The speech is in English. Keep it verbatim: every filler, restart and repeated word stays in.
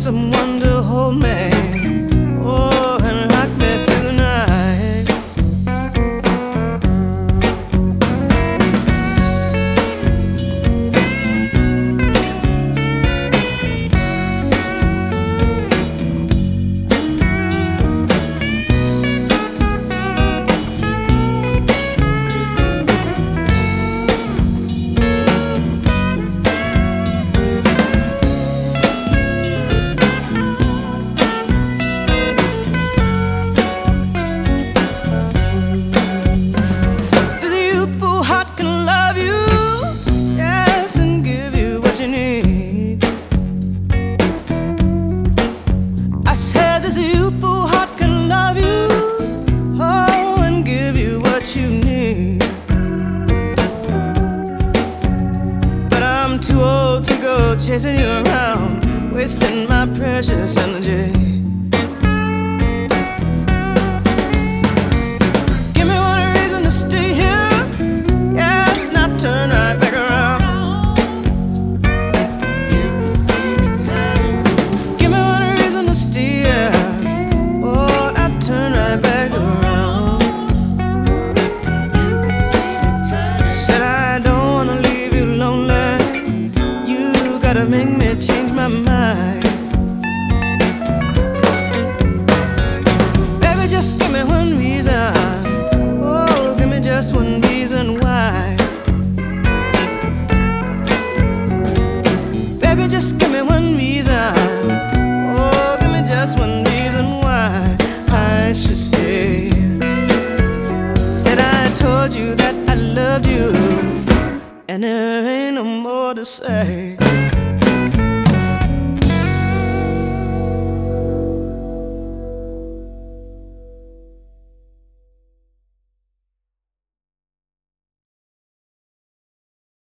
someone to hold me, oh, and rock me through the night. Too old to go chasing you around, wasting my precious energy. Give me one reason to stay here, yes, not turn right back around. Give me one reason to stay here, oh, not turn right back around. Said I don't wanna leave you lonely, gotta make me change my mind. Baby, just give me one reason, oh, give me just one reason why. Baby, just give me one reason, oh, give me just one reason why I should stay. Said I told you that I loved you, and there ain't no more to say.